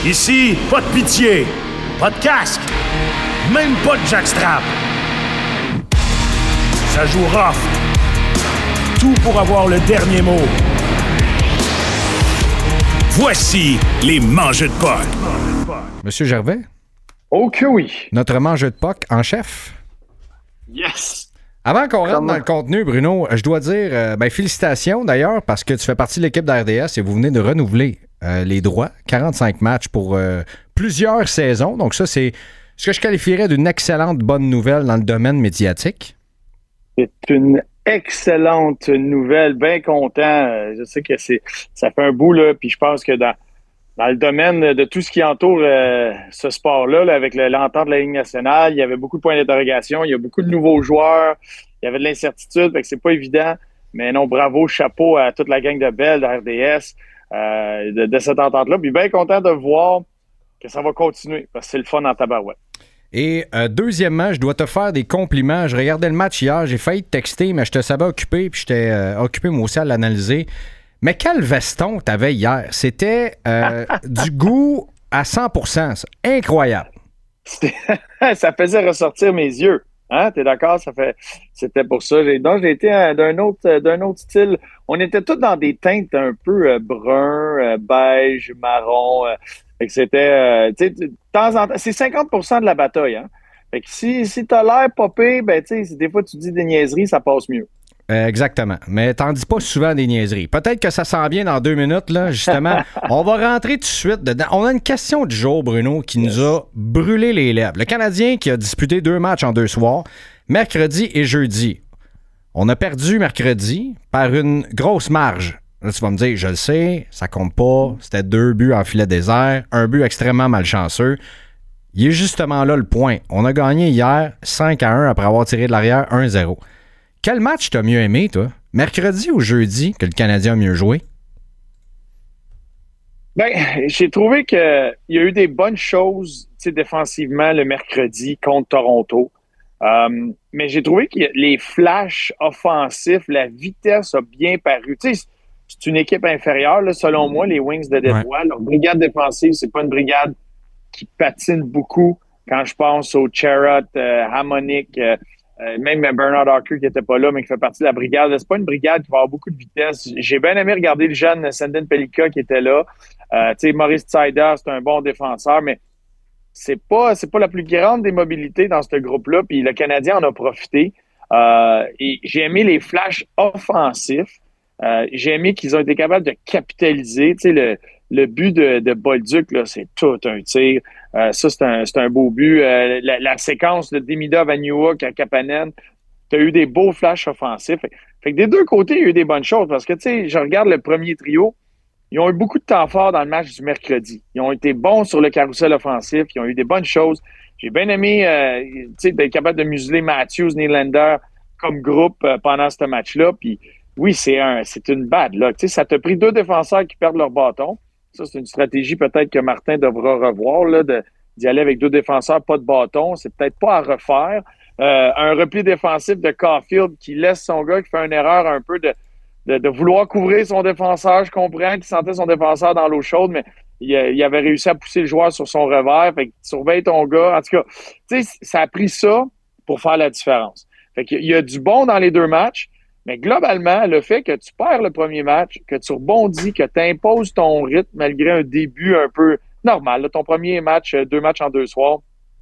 Ici, pas de pitié, pas de casque, même pas de jackstrap. Ça joue rough. Tout pour avoir le dernier mot. Voici les mangeux de POC. Monsieur Gervais? Oh que oui! Notre mangeux de POC en chef? Yes! Avant qu'on rentre dans le contenu, Bruno, je dois dire félicitations d'ailleurs parce que tu fais partie de l'équipe d'RDS et vous venez de renouveler les droits. 45 matchs pour plusieurs saisons. Donc ça, c'est ce que je qualifierais d'une excellente bonne nouvelle dans le domaine médiatique. C'est une excellente nouvelle. Bien content. Je sais que ça fait un bout, là, puis je pense que dans le domaine de tout ce qui entoure ce sport-là, là, avec l'entente de la Ligue nationale, il y avait beaucoup de points d'interrogation. Il y a beaucoup de nouveaux joueurs. Il y avait de l'incertitude, fait que c'est pas évident. Mais non, bravo, chapeau à toute la gang de Bell, de RDS, de cette entente-là. Puis bien content de voir que ça va continuer, parce que c'est le fun en tabarouette. Et deuxièmement, je dois te faire des compliments. Je regardais le match hier, j'ai failli te texter, mais je te savais occupé, puis j'étais occupé moi aussi à l'analyser. Mais quel veston t'avais hier? C'était du goût à 100%. Ça. Incroyable. Ça faisait ressortir mes yeux. Hein? T'es d'accord? C'était pour ça. Donc, j'ai été d'un autre style. On était tous dans des teintes un peu brun, beige, marron. Fait que c'était, de temps en temps, c'est 50% de la bataille. Hein? Fait que si t'as l'air popé, ben, tu sais, des fois tu dis des niaiseries, ça passe mieux. Exactement. Mais t'en dis pas souvent des niaiseries. Peut-être que ça sent bien dans 2 minutes, là, justement. On va rentrer tout de suite dedans. On a une question du jour, Bruno, qui nous a brûlé les lèvres. Le Canadien qui a disputé 2 matchs en 2 soirs, mercredi et jeudi. On a perdu mercredi par une grosse marge. Là, tu vas me dire, je le sais, ça compte pas. C'était 2 buts en filet désert, un but extrêmement malchanceux. Il est justement là le point. On a gagné hier 5-1 après avoir tiré de l'arrière 1-0. Quel match t'as mieux aimé, toi? Mercredi ou jeudi que le Canadien a mieux joué? Ben, j'ai trouvé qu'il y a eu des bonnes choses défensivement le mercredi contre Toronto. Mais j'ai trouvé que les flashs offensifs, la vitesse a bien paru. Tu sais, c'est une équipe inférieure, là, selon moi, les Wings de Détroit. Ouais. Leur brigade défensive, c'est pas une brigade qui patine beaucoup. Quand je pense au Charrot, Hamonic, même Bernard Hocker qui n'était pas là, mais qui fait partie de la brigade. C'est pas une brigade qui va avoir beaucoup de vitesse. J'ai bien aimé regarder le jeune Sandin Pelika qui était là. Maurice Tsaider, c'est un bon défenseur, mais c'est pas la plus grande des mobilités dans ce groupe-là. Puis le Canadien en a profité. Et j'ai aimé les flashs offensifs. J'ai aimé qu'ils ont été capables de capitaliser. Le but de Bolduc, là, c'est tout un tir. Ça, c'est un beau but. La séquence de Demidov à Newhook à Kapanen, tu as eu des beaux flashs offensifs. Fait que des deux côtés, il y a eu des bonnes choses. Parce que, tu sais, je regarde le premier trio. Ils ont eu beaucoup de temps fort dans le match du mercredi. Ils ont été bons sur le carrousel offensif. Ils ont eu des bonnes choses. J'ai bien aimé d'être capable de museler Matthews, Nylander comme groupe pendant ce match-là. Puis oui, c'est une bad luck. Ça t'a pris 2 défenseurs qui perdent leur bâton. Ça, c'est une stratégie peut-être que Martin devra revoir, là, d'y aller avec 2 défenseurs, pas de bâton. C'est peut-être pas à refaire. Un repli défensif de Caulfield qui laisse son gars, qui fait une erreur un peu de vouloir couvrir son défenseur. Je comprends qu'il sentait son défenseur dans l'eau chaude, mais il avait réussi à pousser le joueur sur son revers. Fait que surveille ton gars. En tout cas, tu sais, ça a pris ça pour faire la différence. Fait qu'il y a du bon dans les 2 matchs. Mais globalement, le fait que tu perds le premier match, que tu rebondis, que tu imposes ton rythme malgré un début un peu normal, là, ton premier match, 2 matchs en 2 soirs,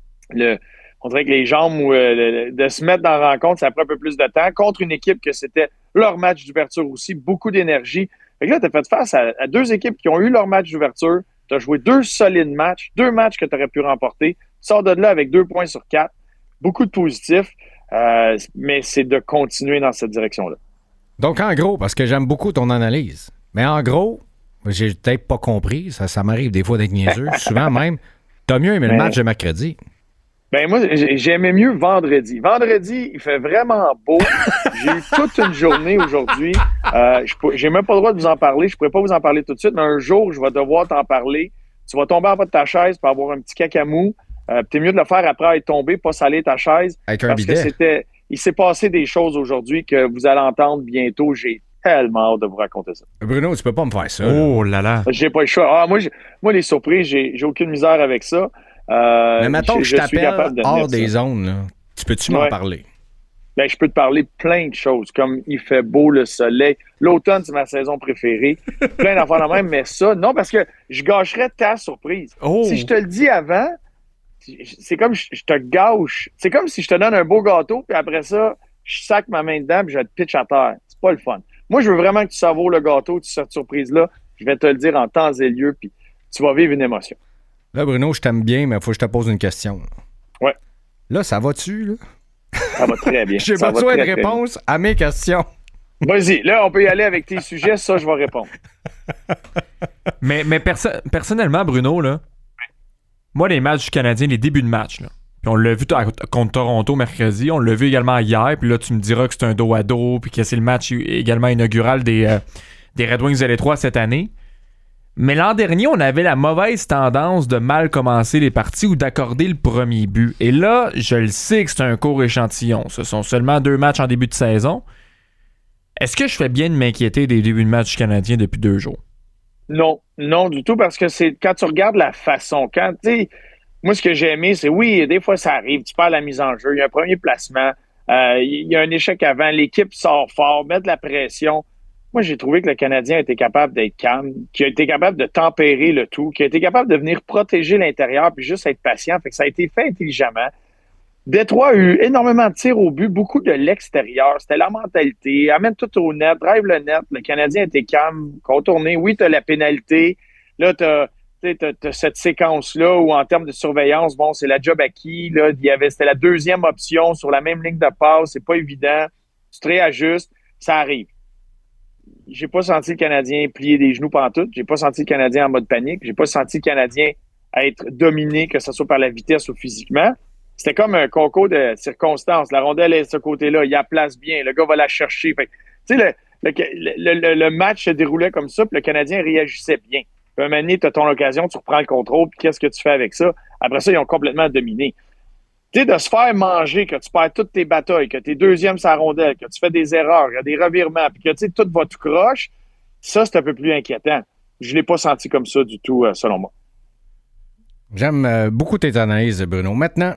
on dirait que les jambes de se mettre dans la rencontre, ça prend un peu plus de temps contre une équipe que c'était leur match d'ouverture aussi, beaucoup d'énergie. Fait que là, tu as fait face à 2 équipes qui ont eu leur match d'ouverture, tu as joué 2 solides matchs, 2 matchs que tu aurais pu remporter, tu sors de là avec 2 points sur 4, beaucoup de positifs. Mais c'est de continuer dans cette direction-là. Donc, en gros, parce que j'aime beaucoup ton analyse, mais en gros, j'ai peut-être pas compris, ça m'arrive des fois d'être niaiseux, souvent même, t'as mieux aimé le match de mercredi. Ben moi, j'aimais mieux vendredi. Vendredi, il fait vraiment beau. J'ai eu toute une journée aujourd'hui. J'ai même pas le droit de vous en parler. Je pourrais pas vous en parler tout de suite, mais un jour, je vais devoir t'en parler. Tu vas tomber en bas de ta chaise pour avoir un petit cacamou. T'es mieux de le faire après être tombé, pas saler ta chaise. Avec un parce bidet. Que il s'est passé des choses aujourd'hui que vous allez entendre bientôt. J'ai tellement hâte de vous raconter ça. Bruno, tu peux pas me faire ça. Oh là là. J'ai pas le choix. Moi, les surprises, j'ai aucune misère avec ça. Mais mettons que je suis t'appelle capable de hors tenir des ça. zones, là. Tu peux-tu m'en Ouais. parler? Ben, je peux te parler plein de choses, comme il fait beau, le soleil. L'automne, c'est ma saison préférée. Plein d'affaires de même, mais ça, non, parce que je gâcherais ta surprise. Oh. Si je te le dis avant, c'est comme je te gâche. C'est comme si je te donne un beau gâteau, puis après ça, je sac ma main dedans, puis je te pitch à terre. C'est pas le fun. Moi, je veux vraiment que tu savoures le gâteau, cette surprise-là. Je vais te le dire en temps et lieu, puis tu vas vivre une émotion. Là, Bruno, je t'aime bien, mais il faut que je te pose une question. Ouais. Là, ça va-tu, là? Ça va très bien. J'ai Ça va besoin de très, très bien. réponses à mes questions. Vas-y, là, on peut y aller avec tes sujets. Ça, je vais répondre. Mais personnellement, Bruno, là, moi, les matchs du Canadien, les débuts de match, là, puis on l'a vu contre Toronto mercredi, on l'a vu également hier, puis là, tu me diras que c'est un dos à dos, puis que c'est le match également inaugural des Red Wings de l'Étroit cette année. Mais l'an dernier, on avait la mauvaise tendance de mal commencer les parties ou d'accorder le premier but. Et là, je le sais que c'est un court échantillon. Ce sont seulement 2 matchs en début de saison. Est-ce que je fais bien de m'inquiéter des débuts de match du Canadien depuis 2 jours? Non, non du tout, parce que c'est quand tu regardes la façon, quand tu sais, moi, ce que j'ai aimé, c'est oui, des fois, ça arrive, tu perds la mise en jeu, il y a un premier placement, il y a un échec avant, l'équipe sort fort, met de la pression. Moi, j'ai trouvé que le Canadien a été capable d'être calme, qui a été capable de tempérer le tout, qui a été capable de venir protéger l'intérieur puis juste être patient. Fait que ça a été fait intelligemment. Détroit a eu énormément de tirs au but, beaucoup de l'extérieur. C'était la mentalité. Amène tout au net, drive le net. Le Canadien était calme, contourné. Oui, tu as la pénalité. Là, tu as cette séquence-là où, en termes de surveillance, bon, c'est la job à qui? Là, c'était la deuxième option sur la même ligne de passe. C'est pas évident. Tu te réajustes. Ça arrive. J'ai pas senti le Canadien plier des genoux pantoute. J'ai pas senti le Canadien en mode panique. J'ai pas senti le Canadien être dominé, que ce soit par la vitesse ou physiquement. C'était comme un concours de circonstances. La rondelle est de ce côté-là. Il la place bien. Le gars va la chercher. Fait, tu sais, le match se déroulait comme ça, puis le Canadien réagissait bien. Puis un moment donné, tu as ton occasion, tu reprends le contrôle, puis qu'est-ce que tu fais avec ça? Après ça, ils ont complètement dominé. Tu sais, de se faire manger, que tu perds toutes tes batailles, que tu es deuxième sur la rondelle, que tu fais des erreurs, qu'il y a des revirements, puis que tu sais, tout va tout croche, ça, c'est un peu plus inquiétant. Je ne l'ai pas senti comme ça du tout, selon moi. J'aime beaucoup tes analyses, Bruno. Maintenant,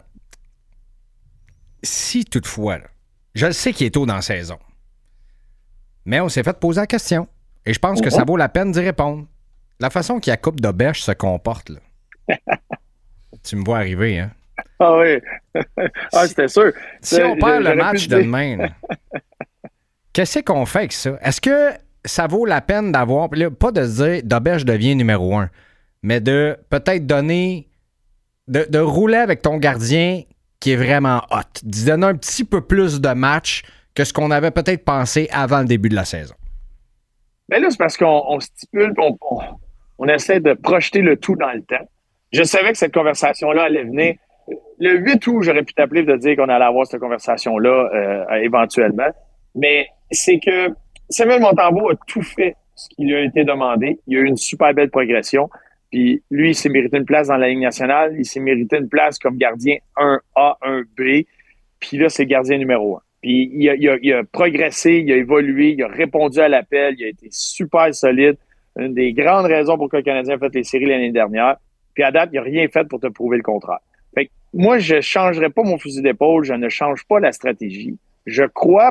si toutefois, là, je le sais qu'il est tôt dans la saison, mais on s'est fait poser la question, et je pense que ça vaut la peine d'y répondre. La façon qu'il y a coupe de bêche se comporte, là. Tu me vois arriver, hein? Ah oui. Ah, c'était sûr. Si on perd le J'aurais match pu te dire. demain, là, qu'est-ce qu'on fait avec ça? Est-ce que ça vaut la peine d'avoir, là, pas de se dire Doberge devient numéro 1, mais de peut-être donner, de rouler avec ton gardien qui est vraiment hot, d'y donner un petit peu plus de match que ce qu'on avait peut-être pensé avant le début de la saison? Mais là, c'est parce qu'on stipule, on essaie de projeter le tout dans le temps. Je savais que cette conversation-là allait venir. Le 8 août, j'aurais pu t'appeler et te dire qu'on allait avoir cette conversation-là éventuellement. Mais c'est que Samuel Montembeault a tout fait ce qui lui a été demandé. Il a eu une super belle progression. Puis lui, il s'est mérité une place dans la Ligue nationale. Il s'est mérité une place comme gardien 1A, 1B. Puis là, c'est gardien numéro 1. Puis il a progressé, il a évolué, il a répondu à l'appel, il a été super solide. Une des grandes raisons pour que le Canadien a fait les séries l'année dernière. Puis à date, il n'a rien fait pour te prouver le contraire. Fait que moi, je ne changerai pas mon fusil d'épaule, je ne change pas la stratégie. Je crois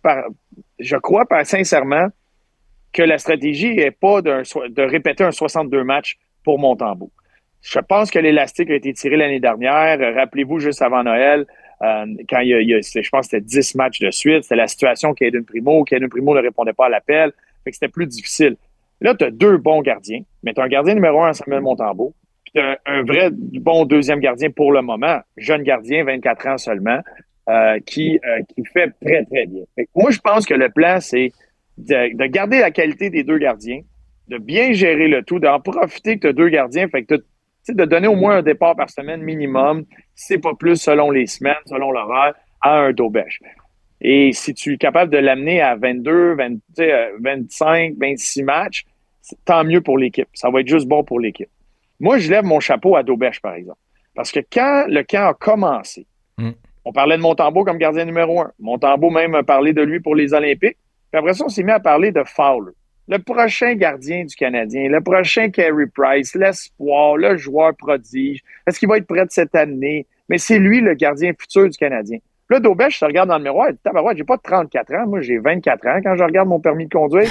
sincèrement que la stratégie n'est pas de répéter un 62 matchs pour Montembeault. Je pense que l'élastique a été tiré l'année dernière. Rappelez-vous, juste avant Noël, quand je pense que c'était 10 matchs de suite, c'était la situation qu'Aiden Primo ne répondait pas à l'appel. Fait que c'était plus difficile. Là, tu as 2 bons gardiens, mais tu as un gardien numéro 1, Samuel Montembeault, puis tu as un vrai bon deuxième gardien pour le moment, jeune gardien, 24 ans seulement, qui fait très, très bien. Fait que moi, je pense que le plan, c'est de garder la qualité des 2 gardiens, de bien gérer le tout, d'en profiter que tu as 2 gardiens, fait que de donner au moins un départ par semaine minimum, si c'est pas plus selon les semaines, selon l'horaire, à un Doberge. Et si tu es capable de l'amener à 22, 25, 26 matchs, tant mieux pour l'équipe. Ça va être juste bon pour l'équipe. Moi, je lève mon chapeau à Doberge, par exemple. Parce que quand le camp a commencé, on parlait de Montembeault comme gardien numéro 1. Montembeault même a parlé de lui pour les Olympiques. Puis après ça, on s'est mis à parler de Fowler. Le prochain gardien du Canadien, le prochain Carey Price, l'espoir, le joueur prodige. Est-ce qu'il va être prêt de cette année? Mais c'est lui le gardien futur du Canadien. Puis là, Daubèche se regarde dans le miroir et dit, tabarouette, j'ai pas 34 ans. Moi, j'ai 24 ans quand je regarde mon permis de conduire.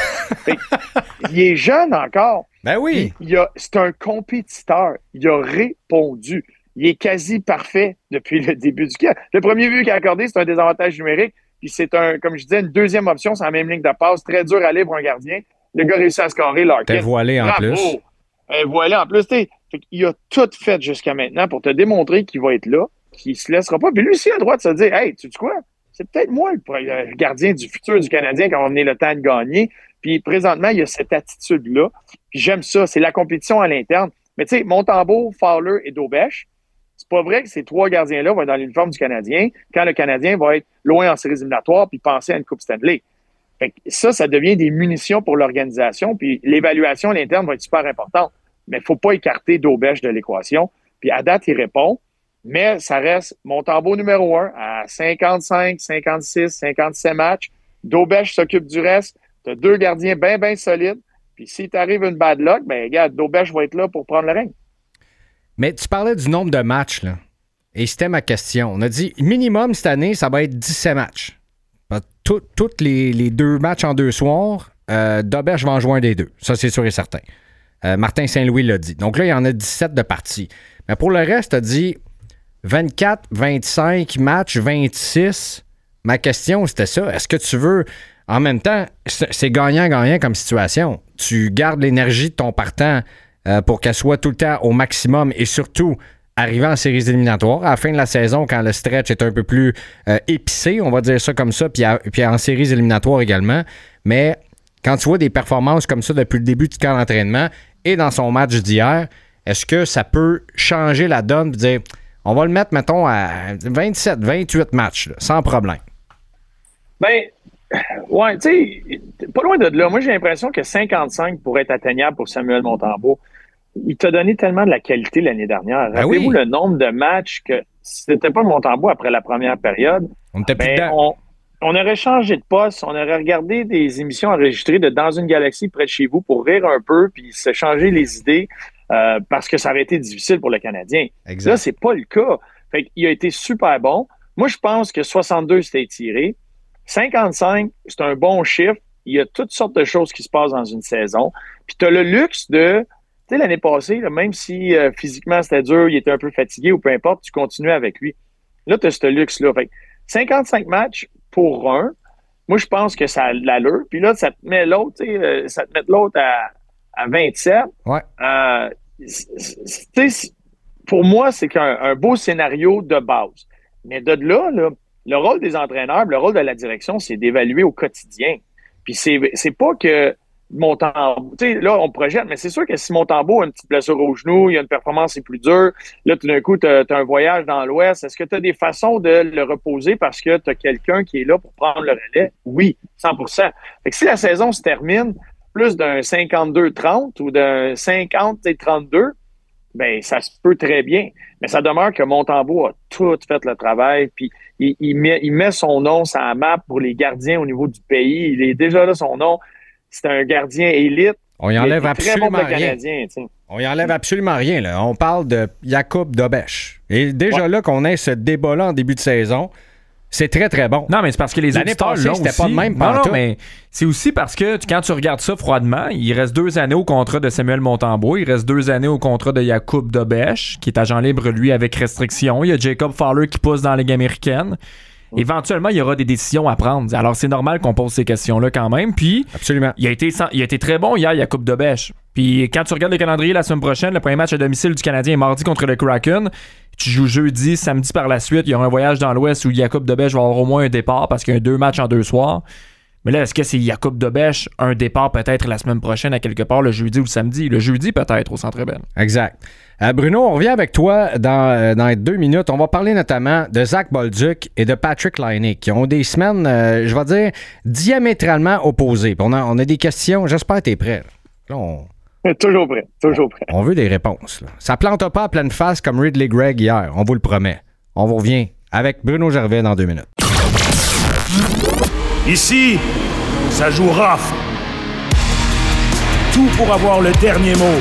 Il est jeune encore. Ben oui. C'est un compétiteur. Il a répondu. Il est quasi parfait depuis le début du camp. Le premier but qu'il a accordé, c'est un désavantage numérique. Puis c'est comme je disais, une deuxième option, c'est la même ligne de passe. Très dur à aller pour un gardien. Le gars réussit à scorer Larkin. T'es voilé en plus. Voilé en plus. Il a tout fait jusqu'à maintenant pour te démontrer qu'il va être là, qu'il se laissera pas. Puis lui aussi a le droit de se dire, hey, tu sais quoi? C'est peut-être moi le gardien du futur du Canadien quand on va venir le temps de gagner. Puis présentement, il y a cette attitude-là. Puis j'aime ça. C'est la compétition à l'interne. Mais tu sais, Montembeault, Fowler et Daubèche, c'est pas vrai que ces trois gardiens-là vont être dans l'uniforme du Canadien quand le Canadien va être loin en séries éliminatoires puis penser à une Coupe Stanley. Fait que ça devient des munitions pour l'organisation. Puis l'évaluation à l'interne va être super importante. Mais il ne faut pas écarter Daubèche de l'équation. Puis à date, il répond. Mais ça reste Montembeault numéro 1 à 55, 56, 57 matchs. Daubèche s'occupe du reste. Tu as deux gardiens bien solides. Puis si t'arrive une bad luck, ben regarde, Daubèche va être là pour prendre le règne. Mais tu parlais du nombre de matchs, là. Et c'était ma question. On a dit minimum cette année, ça va être 17 matchs. Tous les 2 matchs en 2 soirs, Daubèche va en jouer un des 2. Ça, c'est sûr et certain. Martin Saint-Louis l'a dit. Donc là, il y en a 17 de parties. Mais pour le reste, tu as dit 24, 25 matchs, 26. Ma question, c'était ça. Est-ce que tu veux... En même temps, c'est gagnant-gagnant comme situation. Tu gardes l'énergie de ton partant pour qu'elle soit tout le temps au maximum et surtout arriver en séries éliminatoires à la fin de la saison quand le stretch est un peu plus épicé, on va dire ça comme ça, puis en séries éliminatoires également. Mais quand tu vois des performances comme ça depuis le début du camp d'entraînement et dans son match d'hier, est-ce que ça peut changer la donne et dire on va le mettre, mettons, à 27, 28 matchs, là, sans problème? Ben, ouais, tu sais, pas loin de là. Moi, j'ai l'impression que 55 pourrait être atteignable pour Samuel Montembeault. Il t'a donné tellement de la qualité l'année dernière. Ben Rappelez-vous oui. le nombre de matchs que si c'était pas Montembeault après la première période, On était plus dedans. on aurait changé de poste, on aurait regardé des émissions enregistrées de Dans une galaxie près de chez vous pour rire un peu puis se changer les idées parce que ça aurait été difficile pour le Canadien. Exact. Là, c'est pas le cas. Fait qu'il a été super bon. Moi, je pense que 62, c'était étiré. 55, c'est un bon chiffre. Il y a toutes sortes de choses qui se passent dans une saison. Puis tu as le luxe de... Tu sais, l'année passée, là, même si physiquement c'était dur, il était un peu fatigué ou peu importe, tu continuais avec lui. Là, tu as ce luxe-là. Fait que 55 matchs pour un, moi, je pense que ça a de l'allure. Puis là, ça te met l'autre, tu sais, ça te met l'autre à 27. Ouais. Tu sais, pour moi, c'est qu'un beau scénario de base. Mais de là, le rôle des entraîneurs, le rôle de la direction, c'est d'évaluer au quotidien. Puis c'est pas que Montembeault, tu sais, là, on projette, mais c'est sûr que si Montembeault a une petite blessure au genou, il y a une performance qui est plus dure, là, tout d'un coup, tu as un voyage dans l'Ouest, est-ce que tu as des façons de le reposer parce que tu as quelqu'un qui est là pour prendre le relais? Oui, 100%. Fait que si la saison se termine plus d'un 52-30 ou d'un 50-32, ben ça se peut très bien. Mais ça demeure que Montembeault a tout fait le travail, puis il met son nom sur la map pour les gardiens au niveau du pays. Il est déjà là, son nom. C'est un gardien élite. On y enlève absolument très bon rien. Canadien, tu sais. On y enlève absolument rien. Là. On parle de Jakub Daubèche. Et déjà là qu'on ait ce débat-là en début de saison, c'est très, très bon. Non, mais c'est parce que les L'année auditeurs passée, l'ont c'était aussi. pas le même Non, pantoute. mais c'est aussi parce que quand tu regardes ça froidement, il reste 2 années au contrat de Samuel Montembeault, il reste 2 années au contrat de Jakub Daubèche, qui est agent libre, lui, avec restriction. Il y a Jacob Fowler qui pousse dans la Ligue américaine. Éventuellement, il y aura des décisions à prendre. Alors, c'est normal qu'on pose ces questions-là quand même. Puis, Absolument. il a été très bon hier, Jakub Daubèche. Puis, quand tu regardes le calendrier la semaine prochaine, le premier match à domicile du Canadien est mardi contre le Kraken. Tu joues jeudi, samedi par la suite. Il y aura un voyage dans l'Ouest où Jakub Daubèche va avoir au moins un départ parce qu'il y a 2 matchs en 2 soirs. Mais là, est-ce que c'est Jakub Daubèche, un départ peut-être la semaine prochaine à quelque part, le jeudi ou le samedi? Le jeudi peut-être au Centre Bell. Exact. Bruno, on revient avec toi dans 2 minutes. On va parler notamment de Zach Bolduc et de Patrick Laine qui ont des semaines, je vais dire, diamétralement opposées. Puis on a des questions. J'espère que tu es prêt. Là, Toujours prêt, toujours prêt. On veut des réponses. Là. Ça plante pas à pleine face comme Ridley Gregg hier, on vous le promet. On vous revient avec Bruno Gervais dans 2 minutes. Ici, Ça joue rough. Tout pour avoir le dernier mot.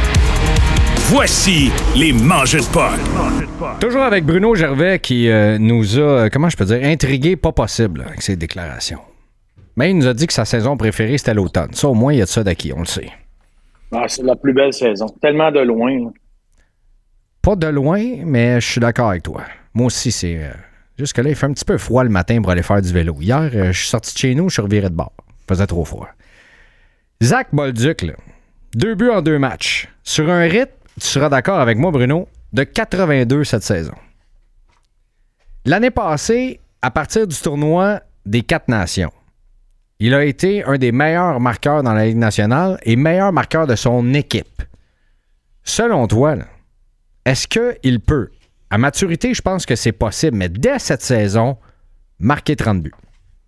Voici les Mangeux de Pod. Toujours avec Bruno Gervais qui nous a, comment je peux dire, intrigué pas possible avec ses déclarations. Mais il nous a dit que sa saison préférée, c'était l'automne. Ça, au moins, il y a de ça d'acquis, on le sait. Ah, c'est la plus belle saison. Tellement de loin. Là. Pas de loin, mais je suis d'accord avec toi. Moi aussi, c'est... jusque-là, il fait un petit peu froid le matin pour aller faire du vélo. Hier, je suis sorti de chez nous, je suis reviré de bord. Il faisait trop froid. Zach Bolduc, là, 2 buts en 2 matchs. Sur un rythme, tu seras d'accord avec moi, Bruno, de 82 cette saison. L'année passée, à partir du tournoi des 4 nations, il a été un des meilleurs marqueurs dans la Ligue nationale et meilleur marqueur de son équipe. Selon toi, là, est-ce qu'il peut, à maturité, je pense que c'est possible, mais dès cette saison, marquer 30 buts?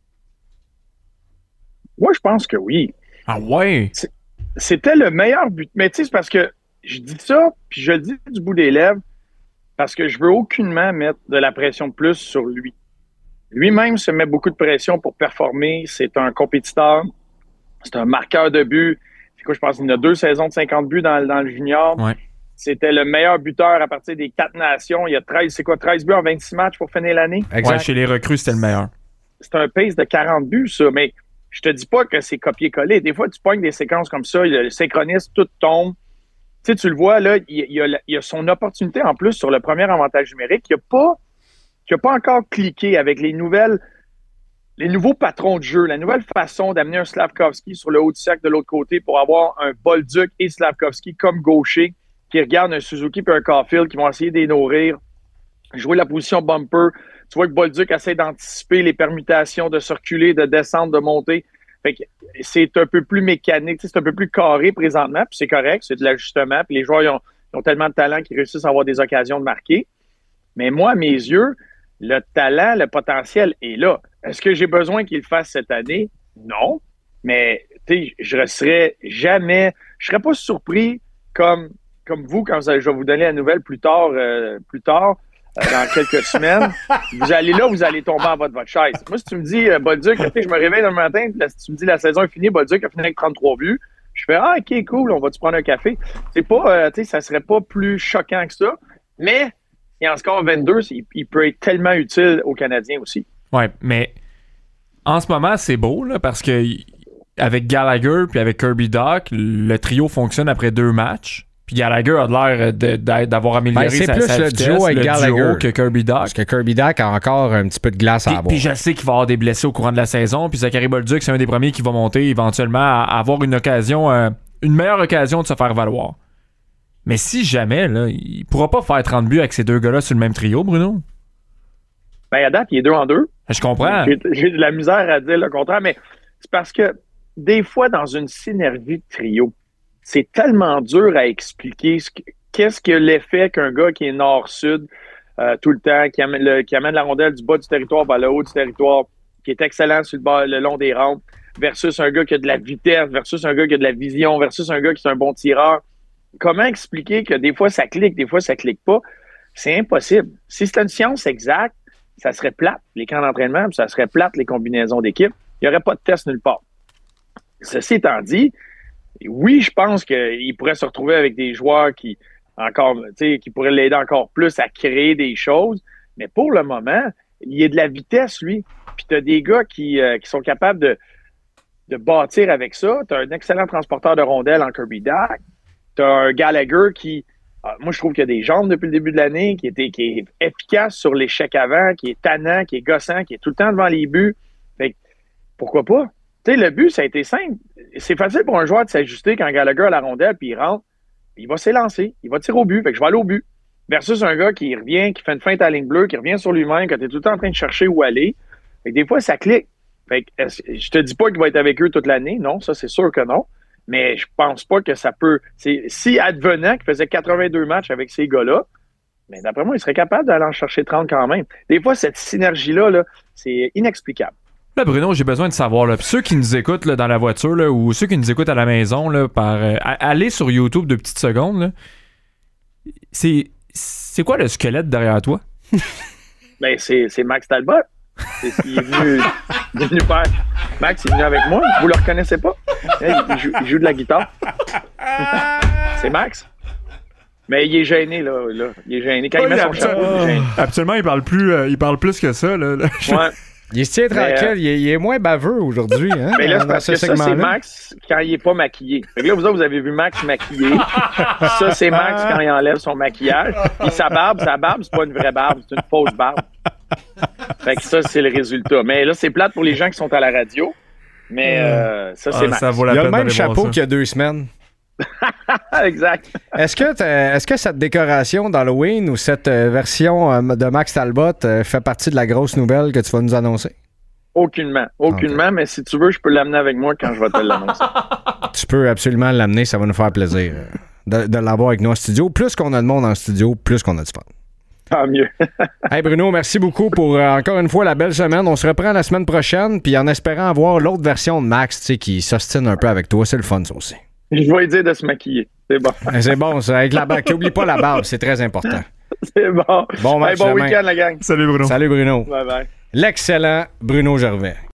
Moi, je pense que oui. Ah ouais? C'était le meilleur but. Mais tu sais, c'est parce que je dis ça, puis je le dis du bout des lèvres, parce que je veux aucunement mettre de la pression de plus sur lui. Lui-même se met beaucoup de pression pour performer. C'est un compétiteur. C'est un marqueur de but. C'est quoi, je pense qu'il a 2 saisons de 50 buts dans le junior. Ouais. C'était le meilleur buteur à partir des 4 nations. Il y a 13 buts en 26 matchs pour finir l'année? Exact. Ouais, chez les recrues, c'était le meilleur. C'est un pace de 40 buts, ça. Mais je te dis pas que c'est copier-coller. Des fois, tu pognes des séquences comme ça, le synchronisme, tout tombe. Tu sais, tu le vois, là, il y a son opportunité en plus sur le premier avantage numérique. Il n'a pas encore cliqué avec les nouveaux patrons de jeu, la nouvelle façon d'amener un Slafkovský sur le haut du cercle de l'autre côté pour avoir un Bolduc et Slafkovský comme gaucher qui regardent un Suzuki et un Caulfield qui vont essayer de les nourrir, jouer la position bumper. Tu vois que Bolduc essaie d'anticiper les permutations, de circuler, de descendre, de monter. Fait que c'est un peu plus mécanique, c'est un peu plus carré présentement, puis c'est correct, c'est de l'ajustement, puis les joueurs ils ont tellement de talent qu'ils réussissent à avoir des occasions de marquer. Mais moi, à mes yeux, le talent, le potentiel est là. Est-ce que j'ai besoin qu'il le fasse cette année? Non. Mais je serais pas surpris comme vous, quand je vais vous donner la nouvelle plus tard, dans quelques semaines. Vous allez tomber en bas de votre chaise. Moi, si tu me dis, Bolduc, je me réveille le matin, si tu me dis la saison est finie, Bolduc a fini avec 33 buts, je fais, ah, ok, cool, on va-tu prendre un café? C'est pas, ça serait pas plus choquant que ça, mais il en score 22, il peut être tellement utile aux Canadiens aussi. Ouais, mais en ce moment, c'est beau, là, parce que avec Gallagher puis avec Kirby Dach, le trio fonctionne après 2 matchs. Puis Gallagher a l'air d'avoir amélioré c'est sa plus vitesse, le duo avec Gallagher que Kirby Dach. Parce que Kirby Dach a encore un petit peu de glace à avoir. Puis je sais qu'il va y avoir des blessés au courant de la saison. Puis Zachary Bolduc, c'est un des premiers qui va monter éventuellement à avoir une meilleure occasion de se faire valoir. Mais si jamais, là, il pourra pas faire 30 buts avec ces 2 gars-là sur le même trio, Bruno. Ben, à date, il est 2 en 2. Je comprends. J'ai de la misère à dire le contraire, mais c'est parce que des fois, dans une synergie de trio, c'est tellement dur à expliquer qu'est-ce que l'effet qu'un gars qui est nord-sud tout le temps, qui amène la rondelle du bas du territoire vers le haut du territoire, qui est excellent sur le long des rampes, versus un gars qui a de la vitesse, versus un gars qui a de la vision, versus un gars qui est un bon tireur. Comment expliquer que des fois ça clique, des fois ça clique pas? C'est impossible. Si c'était une science exacte, ça serait plate, les camps d'entraînement, puis ça serait plate, les combinaisons d'équipe. Il n'y aurait pas de test nulle part. Ceci étant dit, oui, je pense qu'il pourrait se retrouver avec des joueurs qui pourraient l'aider encore plus à créer des choses. Mais pour le moment, il y a de la vitesse, lui. Puis tu as des gars qui sont capables de bâtir avec ça. Tu as un excellent transporteur de rondelles en Kirby Dach. Tu as un Gallagher qui, moi, je trouve qu'il a des jambes depuis le début de l'année, qui est efficace sur l'échec avant, qui est tannant, qui est gossant, qui est tout le temps devant les buts. Fait que, pourquoi pas? Tu sais, le but, ça a été simple. C'est facile pour un joueur de s'ajuster quand Gallagher a la rondelle, puis il rentre, il va s'élancer, il va tirer au but, fait que je vais aller au but. Versus un gars qui revient, qui fait une feinte à la ligne bleue, qui revient sur lui-même, que tu es tout le temps en train de chercher où aller. Fait que des fois, ça clique. Fait que, je te dis pas qu'il va être avec eux toute l'année, non, ça c'est sûr que non. Mais je pense pas que ça peut. Si advenant qu'il faisait 82 matchs avec ces gars-là, mais d'après moi, il serait capable d'aller en chercher 30 quand même. Des fois, cette synergie-là, là, c'est inexplicable. Là, Bruno, j'ai besoin de savoir, là, ceux qui nous écoutent là, dans la voiture là, ou ceux qui nous écoutent à la maison, là, allez sur YouTube 2 petites secondes. Là. C'est quoi le squelette derrière toi? Ben, c'est Max Talbot. Il est venu faire. Max, il est venu avec moi. Vous le reconnaissez pas? Il joue de la guitare. C'est Max. Mais il est gêné, là. Il est gêné. Quand il met son chapeau, il est gêné. Absolument, il parle plus que ça. Là. Ouais. Il se tient tranquille. Il est moins baveux aujourd'hui. Hein, mais là, c'est parce que ça, c'est Max quand il est pas maquillé. Fait que là, vous avez vu Max maquillé. Ça, c'est Max quand il enlève son maquillage. Puis sa barbe, c'est pas une vraie barbe, c'est une fausse barbe. Fait que ça, c'est le résultat. Mais là, c'est plate pour les gens qui sont à la radio. Mais ça, c'est Max. Ça vaut la il a peine le même d'aller voir chapeau ça. qu'il y a 2 semaines. Exact. Est-ce que cette décoration d'Halloween ou cette version de Max Talbot fait partie de la grosse nouvelle que tu vas nous annoncer? Aucunement. Okay. Mais si tu veux, je peux l'amener avec moi quand je vais te l'annoncer. Tu peux absolument l'amener, ça va nous faire plaisir de l'avoir avec nous en studio. Plus qu'on a de monde en studio, plus qu'on a du fun. Tant mieux. Hey Bruno, merci beaucoup pour encore une fois la belle semaine. On se reprend la semaine prochaine, puis en espérant avoir l'autre version de Max, tu sais, qui s'ostine un peu avec toi. C'est le fun, ça aussi. Je vais lui dire de se maquiller. C'est bon. C'est bon, ça. Avec la barbe. N'oublie pas la barbe, c'est très important. C'est bon. Bon match bon demain. week-end, la gang. Salut Bruno. Salut Bruno. Bye bye. L'excellent Bruno Gervais.